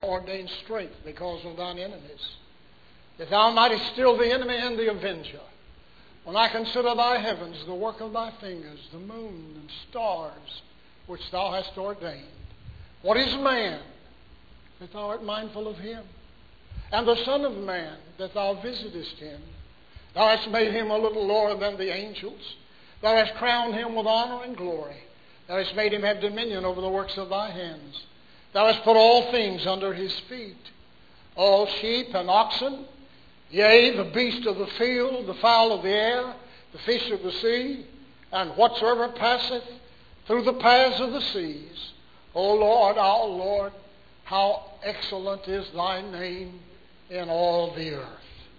ordained strength because of thine enemies, that thou mightest still the enemy and the avenger. When I consider thy heavens, the work of thy fingers, the moon and stars which thou hast ordained. What is man, that thou art mindful of him? And the Son of Man, that thou visitest him? Thou hast made him a little lower than the angels. Thou hast crowned him with honor and glory. Thou hast made him have dominion over the works of thy hands. Thou hast put all things under his feet, all sheep and oxen, yea, the beast of the field, the fowl of the air, the fish of the sea, and whatsoever passeth through the paths of the seas. O Lord, our Lord, how excellent is thy name in all the earth.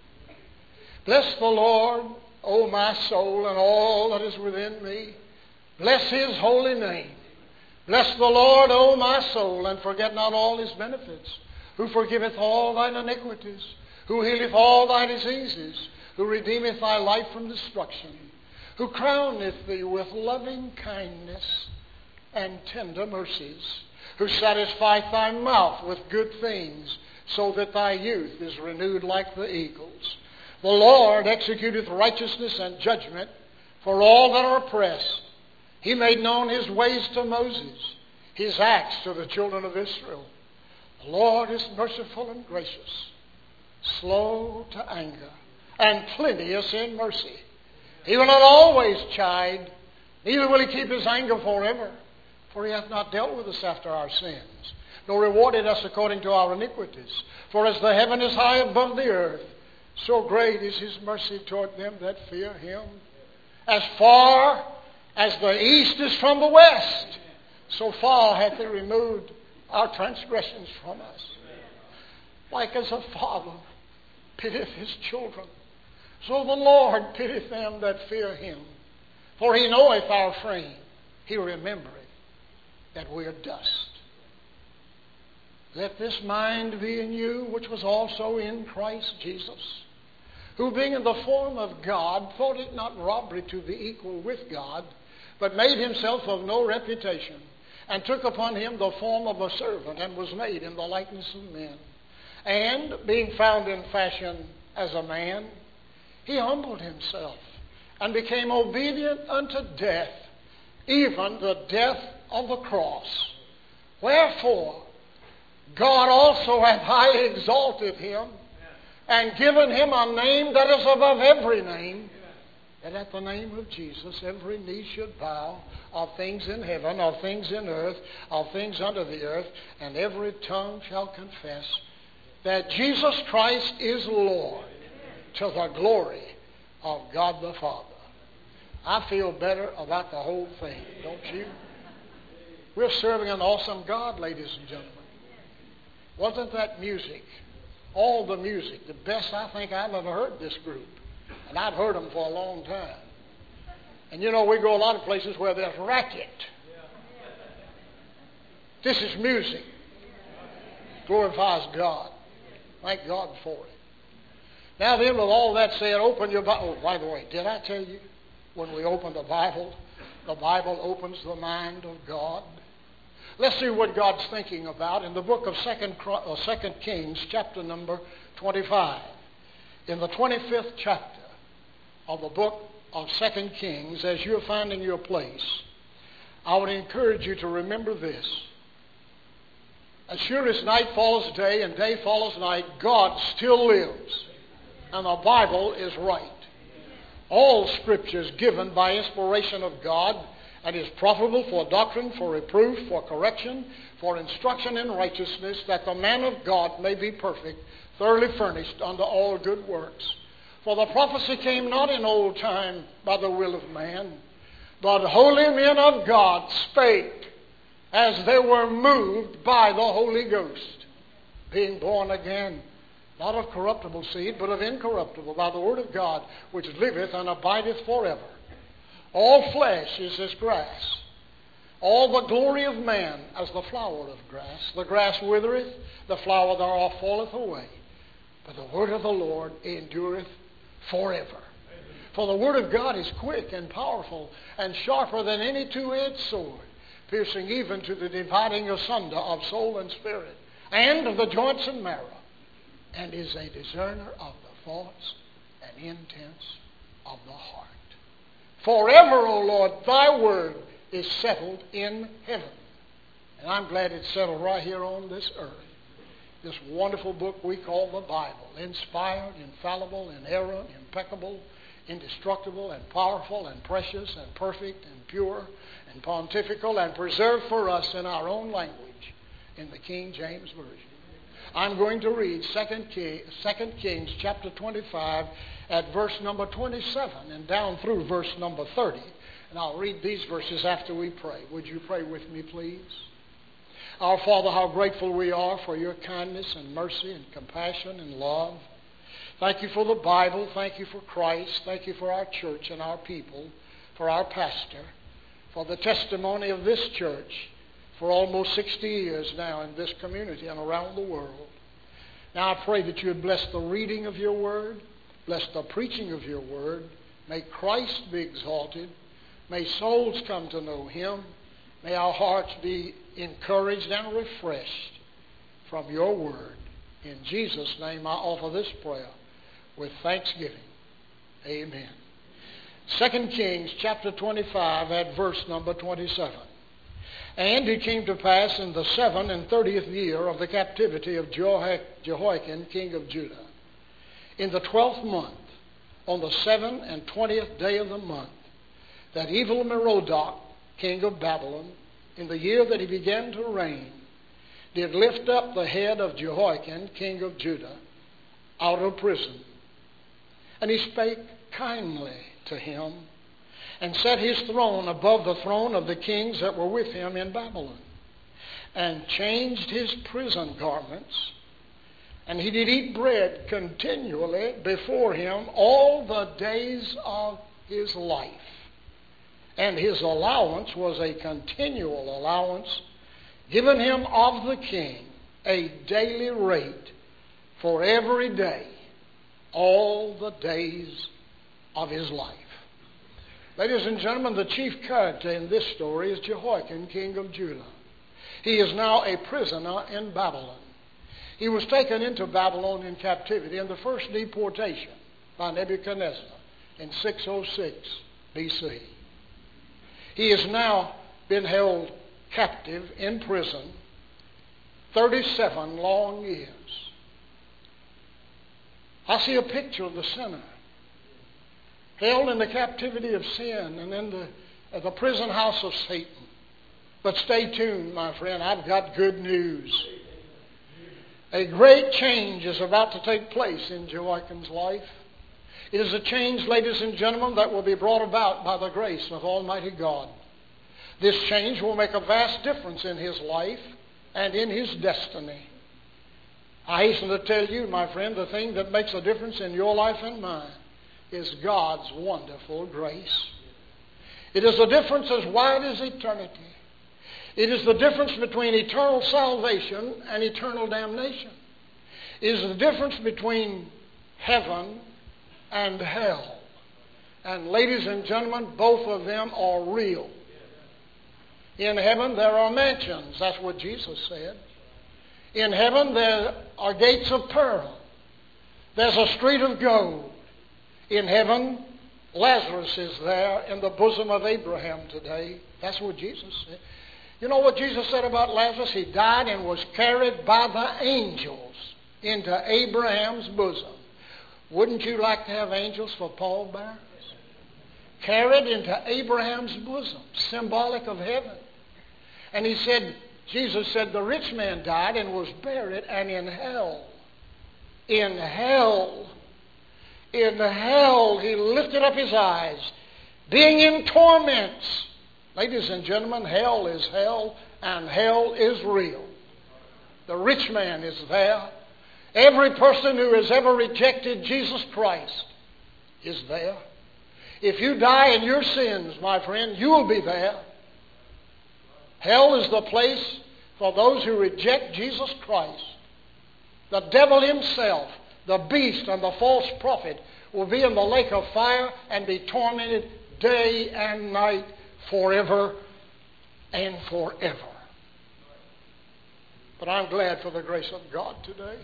Bless the Lord, O my soul, and all that is within me. Bless his holy name. Bless the Lord, O my soul, and forget not all his benefits, who forgiveth all thine iniquities, who healeth all thy diseases, who redeemeth thy life from destruction, who crowneth thee with loving kindness and tender mercies, who satisfieth thy mouth with good things, so that thy youth is renewed like the eagles. The Lord executeth righteousness and judgment for all that are oppressed. He made known his ways to Moses, his acts to the children of Israel. The Lord is merciful and gracious, slow to anger, and plenteous in mercy. He will not always chide, neither will he keep his anger forever. For he hath not dealt with us after our sins, nor rewarded us according to our iniquities. For as the heaven is high above the earth, so great is his mercy toward them that fear him. As far as the east is from the west, so far hath he removed our transgressions from us. Like as a father pitieth his children, so the Lord pitieth them that fear him. For he knoweth our frame, he remembereth that we are dust. Let this mind be in you, which was also in Christ Jesus, who being in the form of God, thought it not robbery to be equal with God, but made himself of no reputation, and took upon him the form of a servant, and was made in the likeness of men. And, being found in fashion as a man, he humbled himself, and became obedient unto death, even the death of the cross. Wherefore, God also hath highly exalted him, and given him a name that is above every name, that at the name of Jesus every knee should bow, of things in heaven, of things in earth, of things under the earth, and every tongue shall confess that Jesus Christ is Lord, to the glory of God the Father. I feel better about the whole thing, don't you? We're serving an awesome God, ladies and gentlemen. Wasn't that music? All the music, the best I think I've ever heard this group. And I've heard them for a long time. And you know, we go a lot of places where there's racket. This is music. Glorifies God. Thank God for it. Now then, with all that said, open your Bible. Oh, by the way, did I tell you when we open the Bible opens the mind of God? Let's see what God's thinking about in the book of 2 Kings, chapter number 25. In the 25th chapter of the book of 2 Kings, as you're finding your place, I would encourage you to remember this. As sure as night follows day and day follows night, God still lives. And the Bible is right. All Scripture is given by inspiration of God and is profitable for doctrine, for reproof, for correction, for instruction in righteousness, that the man of God may be perfect, thoroughly furnished unto all good works. For the prophecy came not in old time by the will of man, but holy men of God spake as they were moved by the Holy Ghost, being born again, not of corruptible seed, but of incorruptible, by the word of God, which liveth and abideth forever. All flesh is as grass, all the glory of man as the flower of grass. The grass withereth, the flower thereof falleth away, but the word of the Lord endureth forever. For the word of God is quick and powerful, and sharper than any two-edged sword, piercing even to the dividing asunder of soul and spirit, and of the joints and marrow, and is a discerner of the thoughts and intents of the heart. Forever, O Lord, thy word is settled in heaven. And I'm glad it's settled right here on this earth. This wonderful book we call the Bible, inspired, infallible, inerrant, impeccable, indestructible, and powerful, and precious, and perfect, and pure, and pontifical, and preserved for us in our own language, in the King James Version. I'm going to read 2 Kings chapter 25 at verse number 27 and down through verse number 30. And I'll read these verses after we pray. Would you pray with me, please? Our Father, how grateful we are for your kindness and mercy and compassion and love. Thank you for the Bible. Thank you for Christ. Thank you for our church and our people, for our pastor, for the testimony of this church for almost 60 years now in this community and around the world. Now I pray that you would bless the reading of your word, bless the preaching of your word. May Christ be exalted. May souls come to know him. May our hearts be encouraged and refreshed from your word. In Jesus' name I offer this prayer with thanksgiving. Amen. 2 Kings chapter 25 at verse number 27. And it came to pass in the 37th year of the captivity of Jehoiakim, king of Judah, in the 12th month, on the 27th day of the month, that Evil-Merodach, king of Babylon, in the year that he began to reign, did lift up the head of Jehoiakim, king of Judah, out of prison. And he spake kindly to him, and set his throne above the throne of the kings that were with him in Babylon, and changed his prison garments, and he did eat bread continually before him all the days of his life. And his allowance was a continual allowance given him of the king, a daily rate for every day, all the days of his life. Ladies and gentlemen, the chief character in this story is Jehoiakim, king of Judah. He is now a prisoner in Babylon. He was taken into Babylon in captivity in the first deportation by Nebuchadnezzar in 606 BC. He has now been held captive in prison 37 long years. I see a picture of the sinner held in the captivity of sin and in the prison house of Satan. But stay tuned, my friend. I've got good news. A great change is about to take place in Jehoiakim's life. It is a change, ladies and gentlemen, that will be brought about by the grace of Almighty God. This change will make a vast difference in his life and in his destiny. I hasten to tell you, my friend, the thing that makes a difference in your life and mine is God's wonderful grace. It is a difference as wide as eternity. It is the difference between eternal salvation and eternal damnation. It is the difference between heaven and hell. And ladies and gentlemen, both of them are real. In heaven there are mansions. That's what Jesus said. In heaven there are gates of pearl. There's a street of gold. In heaven, Lazarus is there in the bosom of Abraham today. That's what Jesus said. You know what Jesus said about Lazarus? He died and was carried by the angels into Abraham's bosom. Wouldn't you like to have angels for pallbearers? Carried into Abraham's bosom, symbolic of heaven. And he said, Jesus said, the rich man died and was buried, and in hell, he lifted up his eyes, being in torments. Ladies and gentlemen, hell is hell, and hell is real. The rich man is there. Every person who has ever rejected Jesus Christ is there. If you die in your sins, my friend, you will be there. Hell is the place for those who reject Jesus Christ. The devil himself, the beast and the false prophet, will be in the lake of fire and be tormented day and night forever and forever. But I'm glad for the grace of God today.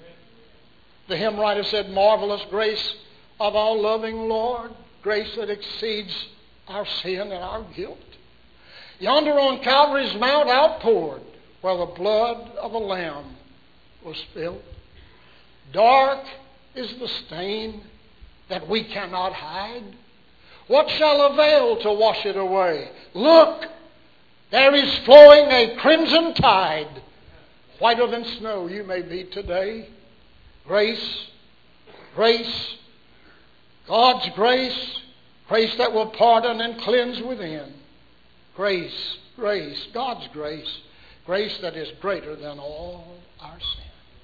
The hymn writer said, marvelous grace of our loving Lord, grace that exceeds our sin and our guilt. Yonder on Calvary's mount outpoured, where the blood of the Lamb was spilled. Dark is the stain that we cannot hide. What shall avail to wash it away? Look, there is flowing a crimson tide. Whiter than snow you may be today. Grace, grace, God's grace, grace that will pardon and cleanse within. Grace, grace, God's grace, grace that is greater than all our sin.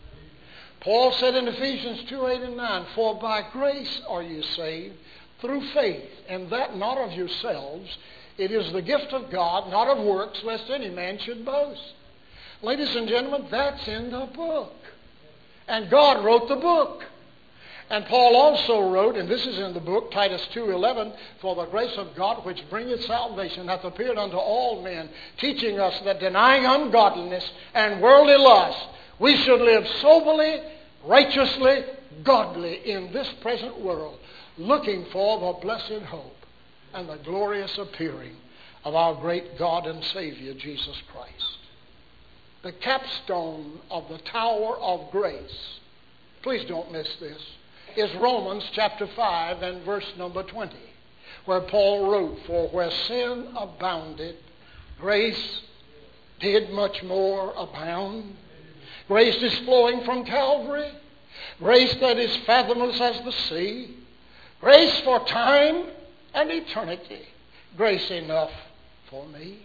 Paul said in Ephesians 2:8 and 9, for by grace are you saved through faith, and that not of yourselves. It is the gift of God, not of works, lest any man should boast. Ladies and gentlemen, that's in the book. And God wrote the book. And Paul also wrote, and this is in the book, Titus 2:11, for the grace of God which bringeth salvation hath appeared unto all men, teaching us that denying ungodliness and worldly lust, we should live soberly, righteously, godly in this present world, looking for the blessed hope and the glorious appearing of our great God and Savior, Jesus Christ. The capstone of the Tower of Grace, please don't miss this, is Romans chapter 5 and verse number 20, where Paul wrote, for where sin abounded, grace did much more abound. Grace is flowing from Calvary. Grace that is fathomless as the sea. Grace for time and eternity. Grace enough for me.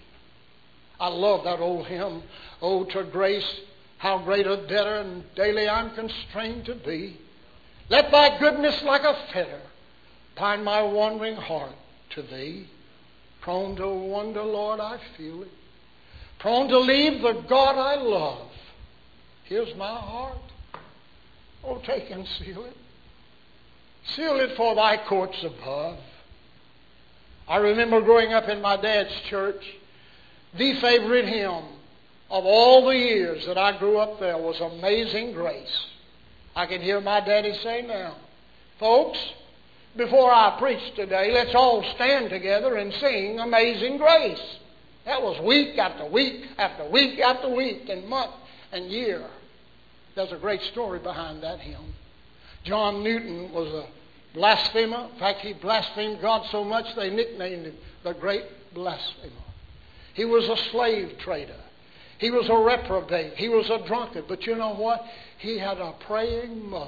I love that old hymn, oh, to grace, how great a debtor and daily I'm constrained to be. Let thy goodness like a fetter bind my wandering heart to thee. Prone to wonder, Lord, I feel it. Prone to leave the God I love. Here's my heart. Oh, take and seal it. Seal it for thy courts above. I remember growing up in my dad's church, the favorite hymn of all the years that I grew up there was Amazing Grace. I can hear my daddy say now, folks, before I preach today, let's all stand together and sing Amazing Grace. That was week after week after week after week and month and year. There's a great story behind that hymn. John Newton was a blasphemer. In fact, he blasphemed God so much they nicknamed him the Great Blasphemer. He was a slave trader. He was a reprobate. He was a drunkard. But you know what? He had a praying mother.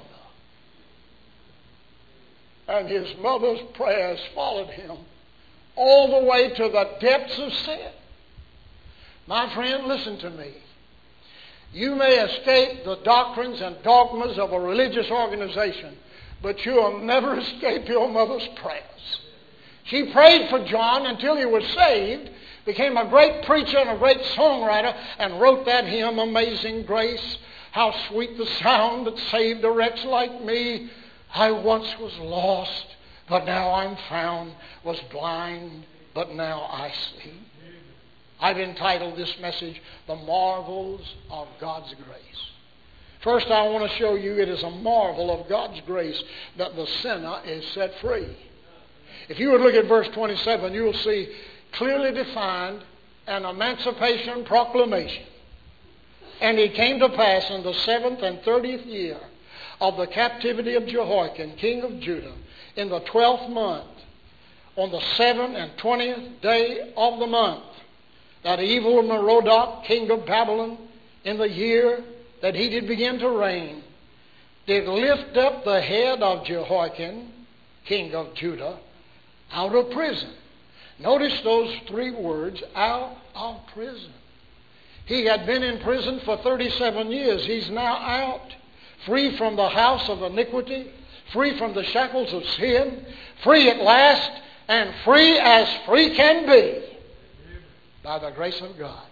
And his mother's prayers followed him all the way to the depths of sin. My friend, listen to me. You may escape the doctrines and dogmas of a religious organization, but you'll never escape your mother's prayers. She prayed for John until he was saved, became a great preacher and a great songwriter, and wrote that hymn, Amazing Grace. How sweet the sound that saved a wretch like me. I once was lost, but now I'm found, was blind, but now I see. I've entitled this message, The Marvels of God's Grace. First, I want to show you it is a marvel of God's grace that the sinner is set free. If you would look at verse 27, you will see clearly defined an emancipation proclamation. And it came to pass in the 7th and 30th year of the captivity of Jehoiakim, king of Judah, in the 12th month, on the 7th and 20th day of the month, that evil Merodach, king of Babylon, in the year that he did begin to reign, did lift up the head of Jehoiakim, king of Judah, out of prison. Notice those three words, out of prison. He had been in prison for 37 years. He's now out, free from the house of iniquity, free from the shackles of sin, free at last, and free as free can be by the grace of God.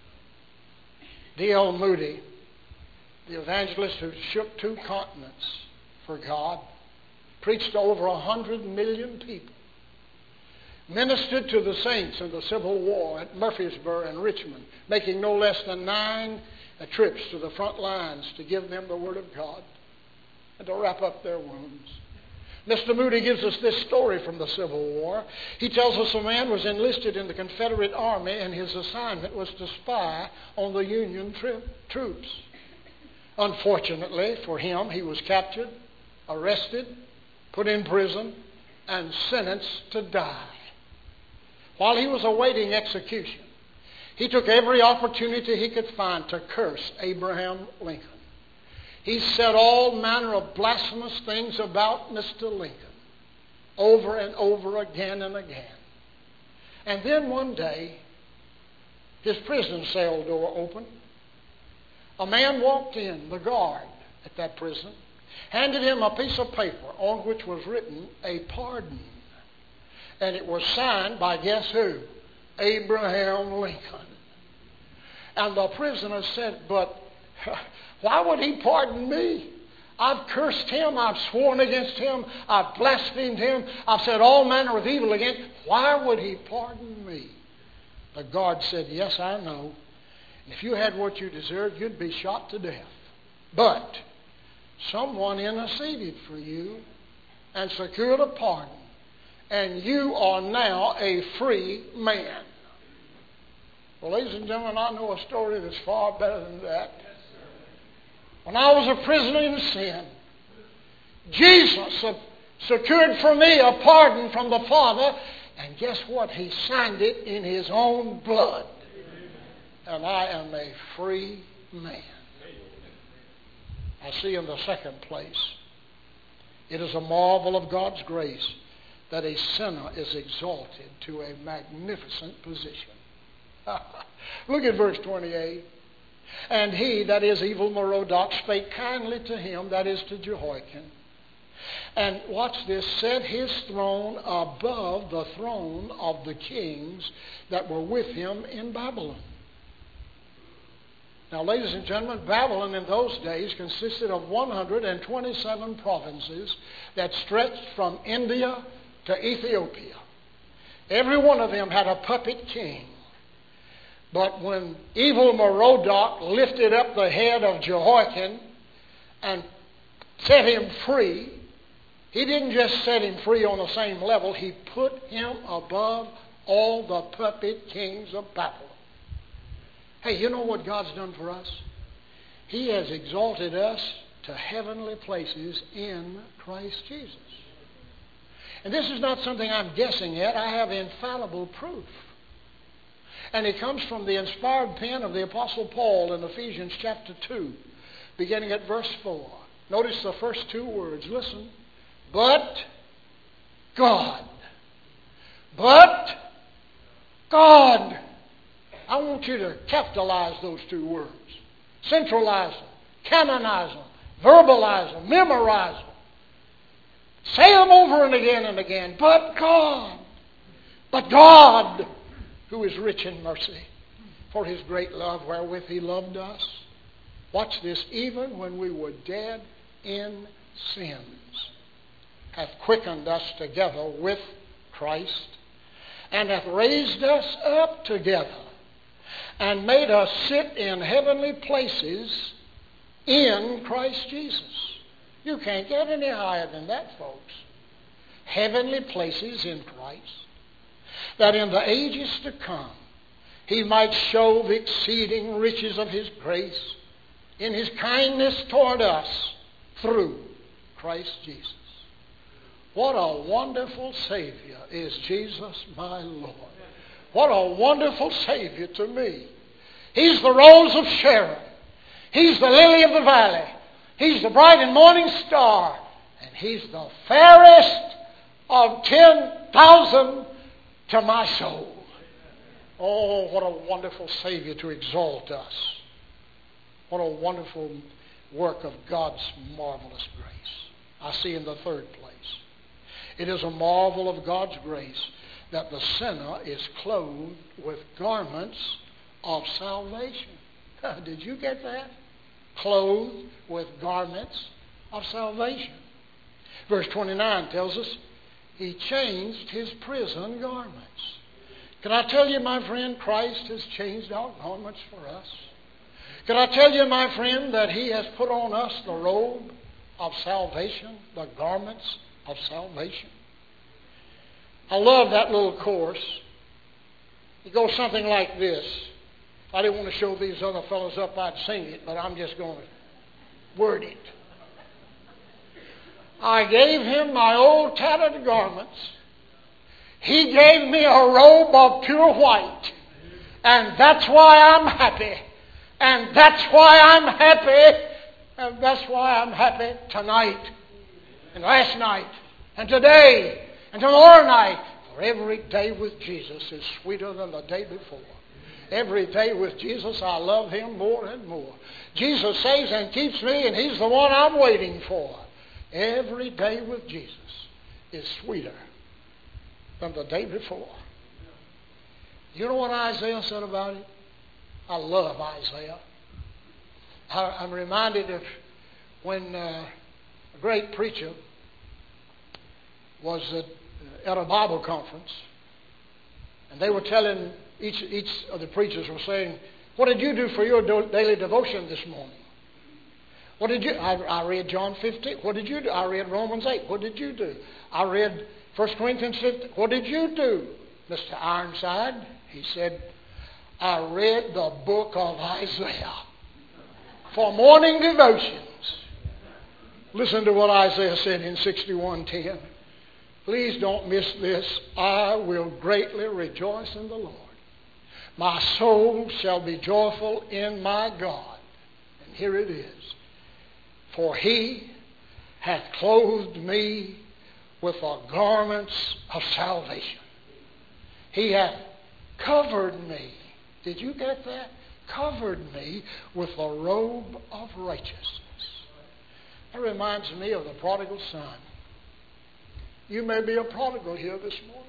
D.L. Moody, the evangelist who shook 2 continents for God, preached to over 100 million people, ministered to the saints in the Civil War at Murfreesboro and Richmond, making no less than $9 trips to the front lines to give them the Word of God and to wrap up their wounds. Mr. Moody gives us this story from the Civil War. He tells us a man was enlisted in the Confederate Army, and his assignment was to spy on the Union troops. Unfortunately for him, he was captured, arrested, put in prison, and sentenced to die. While he was awaiting execution, he took every opportunity he could find to curse Abraham Lincoln. He said all manner of blasphemous things about Mr. Lincoln over and over again and again. And then one day, his prison cell door opened. A man walked in, the guard at that prison, handed him a piece of paper on which was written a pardon. And it was signed by, guess who? Abraham Lincoln. And the prisoner said, but why would he pardon me? I've cursed him. I've sworn against him. I've blasphemed him. I've said all manner of evil against him. Why would he pardon me? The guard said, yes, I know. If you had what you deserved, you'd be shot to death. But someone interceded for you and secured a pardon, and you are now a free man. Well, ladies and gentlemen, I know a story that's far better than that. When I was a prisoner in sin, Jesus secured for me a pardon from the Father, and guess what? He signed it in His own blood. And I am a free man. I see in the second place, it is a marvel of God's grace that a sinner is exalted to a magnificent position. Look at verse 28. And he, that is Evil-Merodach, spake kindly to him, that is to Jehoiakim. And watch this, set his throne above the throne of the kings that were with him in Babylon. Now, ladies and gentlemen, Babylon in those days consisted of 127 provinces that stretched from India to Ethiopia. Every one of them had a puppet king. But when Evil-Merodach lifted up the head of Jehoiakim and set him free, he didn't just set him free on the same level, he put him above all the puppet kings of Babylon. Hey, you know what God's done for us? He has exalted us to heavenly places in Christ Jesus. And this is not something I'm guessing at. I have infallible proof. And it comes from the inspired pen of the Apostle Paul in Ephesians chapter 2, beginning at verse 4. Notice the first two words. Listen. But God. But God. I want you to capitalize those two words. Centralize them. Canonize them. Verbalize them. Memorize them. Say them over and again. But God. But God, who is rich in mercy, for His great love wherewith He loved us. Watch this. Even when we were dead in sins, hath quickened us together with Christ, and hath raised us up together, and made us sit in heavenly places in Christ Jesus. You can't get any higher than that, folks. Heavenly places in Christ, that in the ages to come He might show the exceeding riches of His grace in His kindness toward us through Christ Jesus. What a wonderful Savior is Jesus my Lord. What a wonderful Savior to me. He's the rose of Sharon. He's the lily of the valley. He's the bright and morning star. And He's the fairest of 10,000 to my soul. Oh, what a wonderful Savior to exalt us. What a wonderful work of God's marvelous grace. I see in the third place, it is a marvel of God's grace that the sinner is clothed with garments of salvation. Did you get that? Clothed with garments of salvation. Verse 29 tells us He changed His prison garments. Can I tell you, my friend, Christ has changed our garments for us. Can I tell you, my friend, that He has put on us the robe of salvation, the garments of salvation? I love that little chorus. It goes something like this. If I didn't want to show these other fellows up, I'd sing it, but I'm just going to word it. I gave Him my old tattered garments. He gave me a robe of pure white. And that's why I'm happy. And that's why I'm happy. And that's why I'm happy tonight. And last night. And today. And tomorrow night. For every day with Jesus is sweeter than the day before. Every day with Jesus, I love Him more and more. Jesus saves and keeps me, and He's the one I'm waiting for. Every day with Jesus is sweeter than the day before. You know what Isaiah said about it? I love Isaiah. I'm reminded of when a great preacher was at a Bible conference, and they were telling, each of the preachers were saying, what did you do for your daily devotion this morning? What did you? I read John 15. What did you do? I read Romans 8. What did you do? I read 1 Corinthians 15. What did you do, Mr. Ironside? He said, I read the book of Isaiah for morning devotions. Listen to what Isaiah said in 61:10. Please don't miss this. I will greatly rejoice in the Lord. My soul shall be joyful in my God. And here it is. For He hath clothed me with the garments of salvation. He hath covered me. Did you get that? Covered me with a robe of righteousness. That reminds me of the prodigal son. You may be a prodigal here this morning.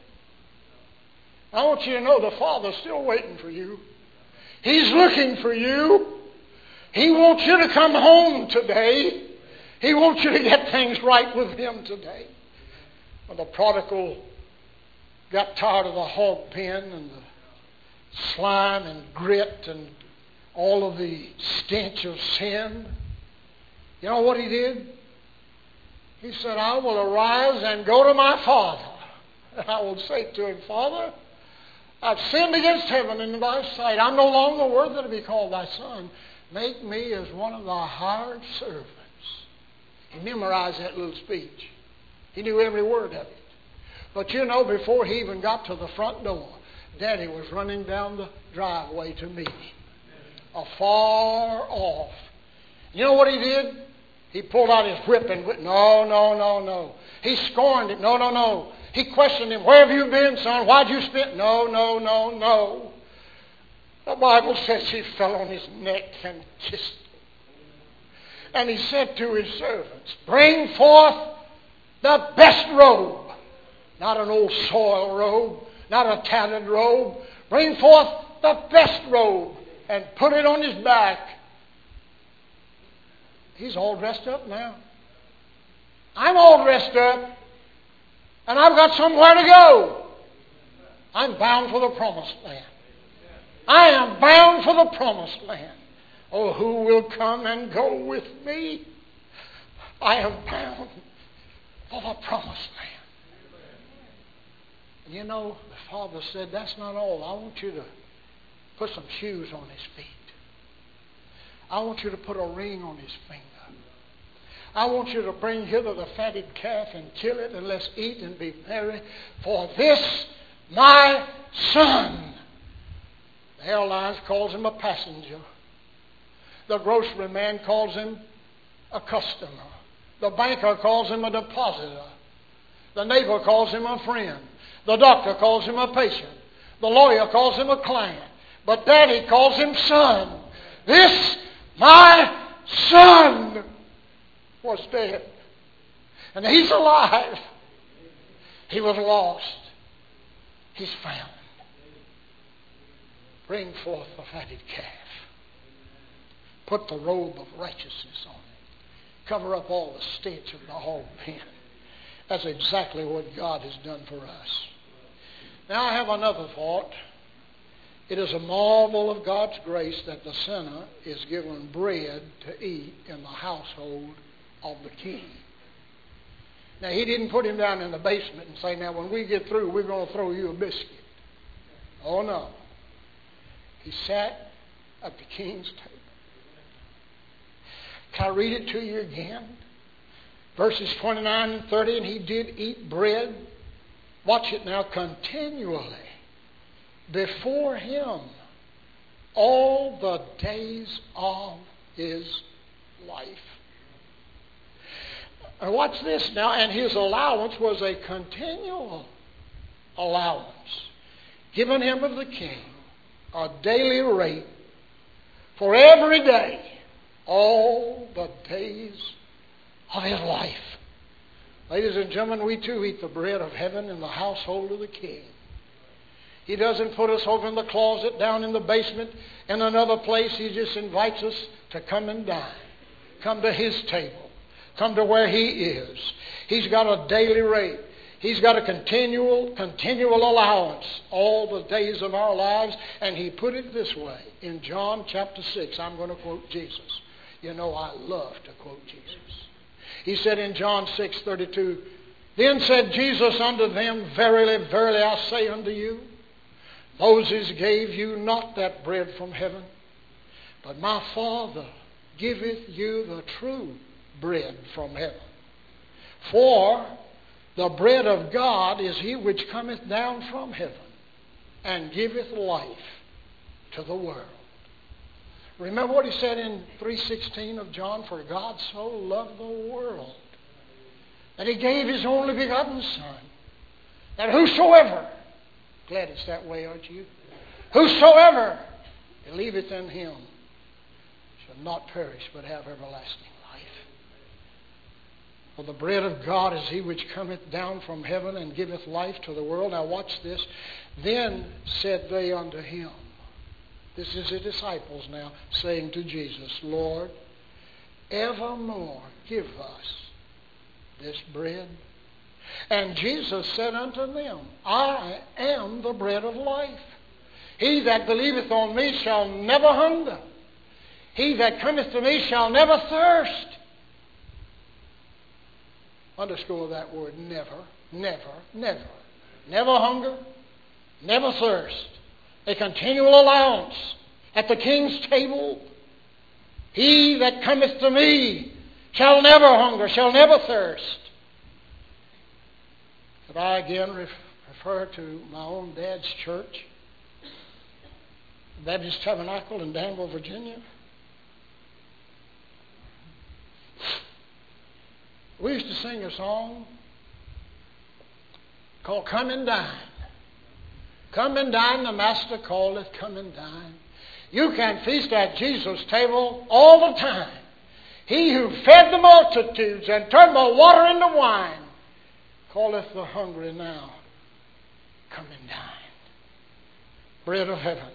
I want you to know the Father's still waiting for you. He's looking for you. He wants you to come home today. He wants you to get things right with Him today. When the prodigal got tired of the hog pen and the slime and grit and all of the stench of sin, you know what he did? He said, I will arise and go to my Father. And I will say to Him, Father, I've sinned against heaven and in Thy sight. I'm no longer worthy to be called Thy son. Make me as one of Thy hired servants. He memorized that little speech. He knew every word of it. But you know, before he even got to the front door, Daddy was running down the driveway to meet him. Afar off. You know what he did? He pulled out his whip and went, no, no, no, no. He scorned it. No, no, no. He questioned him, where have you been, son? Why'd you spend? No, no, no, no. The Bible says he fell on his neck and kissed him. And he said to his servants, bring forth the best robe. Not an old soiled robe, not a tattered robe. Bring forth the best robe and put it on his back. He's all dressed up now. I'm all dressed up. And I've got somewhere to go. I'm bound for the promised land. I am bound for the promised land. Oh, who will come and go with me? I am bound for the promised land. And you know, the Father said, that's not all. I want you to put some shoes on his feet. I want you to put a ring on his finger. I want you to bring hither the fatted calf and kill it, and let's eat and be merry. For this my son. The airlines calls him a passenger. The grocery man calls him a customer. The banker calls him a depositor. The neighbor calls him a friend. The doctor calls him a patient. The lawyer calls him a client. But Daddy calls him son. This my son was dead. And he's alive. He was lost. He's found. Bring forth the fatted calf. Put the robe of righteousness on it. Cover up all the stench of the hog pen. That's exactly what God has done for us. Now I have another thought. It is a marvel of God's grace that the sinner is given bread to eat in the household of the king. Now, he didn't put him down in the basement and say, now, when we get through, we're going to throw you a biscuit. Oh, no. He sat at the king's table. Can I read it to you again? Verses 29 and 30, and he did eat bread. Watch it now, continually before him all the days of his life. And watch this now, and his allowance was a continual allowance given him of the king, a daily rate for every day, all the days of his life. Ladies and gentlemen, we too eat the bread of heaven in the household of the king. He doesn't put us over in the closet, down in the basement, in another place. He just invites us to come and dine. Come to his table. Come to where he is. He's got a daily rate. He's got a continual allowance all the days of our lives. And he put it this way. In John chapter 6, I'm going to quote Jesus. You know I love to quote Jesus. He said in John 6:32, then said Jesus unto them, verily, verily, I say unto you, Moses gave you not that bread from heaven, but my Father giveth you the true bread from heaven. For the bread of God is he which cometh down from heaven, and giveth life to the world. Remember what he said in 3:16 of John, for God so loved the world, that he gave his only begotten Son, that whosoever, glad it's that way, aren't you? Whosoever believeth in him shall not perish, but have everlasting life. For the bread of God is he which cometh down from heaven and giveth life to the world. Now watch this. Then said they unto him, this is the disciples now, saying to Jesus, Lord, evermore give us this bread. And Jesus said unto them, I am the bread of life. He that believeth on me shall never hunger. He that cometh to me shall never thirst. Underscore that word, never, never, never. Never hunger, never thirst. A continual allowance at the king's table. He that cometh to me shall never hunger, shall never thirst. Could I again refer to my own dad's church, Baptist Tabernacle in Danville, Virginia? We used to sing a song called Come and Dine. Come and dine, the Master calleth, come and dine. You can feast at Jesus' table all the time. He who fed the multitudes and turned the water into wine calleth the hungry now, come and dine. Bread of heaven,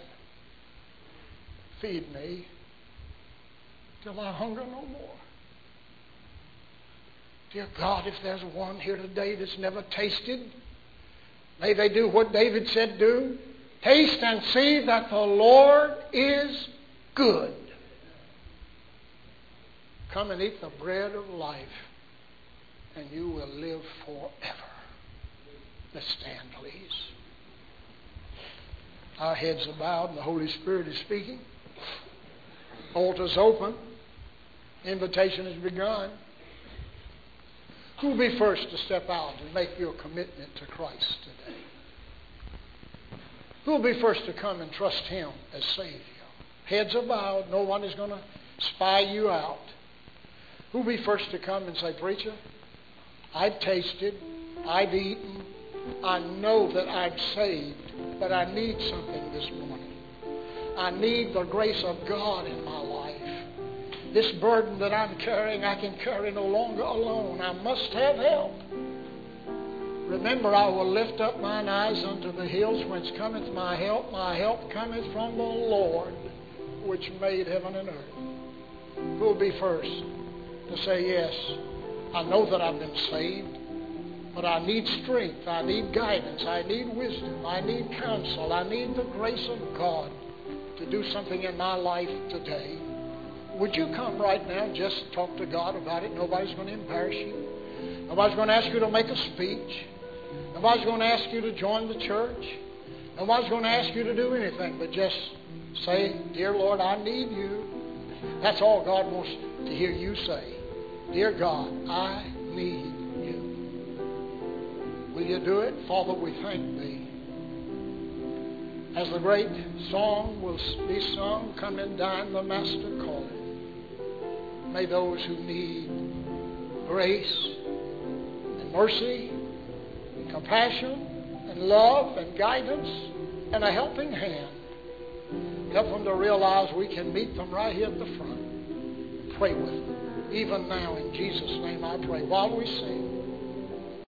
feed me till I hunger no more. Dear God, if there's one here today that's never tasted, may they do what David said do. Taste and see that the Lord is good. Come and eat the bread of life, and you will live forever. Let's stand, please. Our heads are bowed and the Holy Spirit is speaking. Altar's open. Invitation has begun. Who will be first to step out and make your commitment to Christ today? Who will be first to come and trust him as Savior? Heads are bowed. No one is going to spy you out. Who will be first to come and say, Preacher, I've tasted, I've eaten, I know that I'm saved, but I need something this morning. I need the grace of God in my life. This burden that I'm carrying, I can carry no longer alone. I must have help. Remember, I will lift up mine eyes unto the hills whence cometh my help. My help cometh from the Lord, which made heaven and earth. Who will be first to say, yes, I know that I've been saved. But I need strength. I need guidance. I need wisdom. I need counsel. I need the grace of God to do something in my life today. Would you come right now and just talk to God about it? Nobody's going to embarrass you. Nobody's going to ask you to make a speech. Nobody's going to ask you to join the church. Nobody's going to ask you to do anything but just say, Dear Lord, I need you. That's all God wants to hear you say. Dear God, I need you. Will you do it? Father, we thank Thee. As the great song will be sung, Come and Dine, the Master calleth. May those who need grace and mercy and compassion and love and guidance and a helping hand, help them to realize we can meet them right here at the front. Pray with them. Even now, in Jesus' name I pray. While we sing.